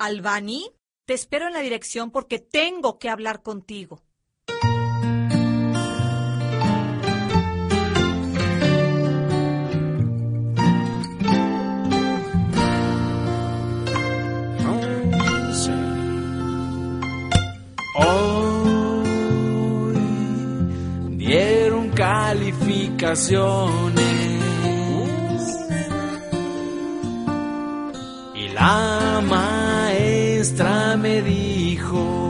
Albany, te espero en la dirección porque tengo que hablar contigo. Hoy dieron calificaciones y la maestra me dijo: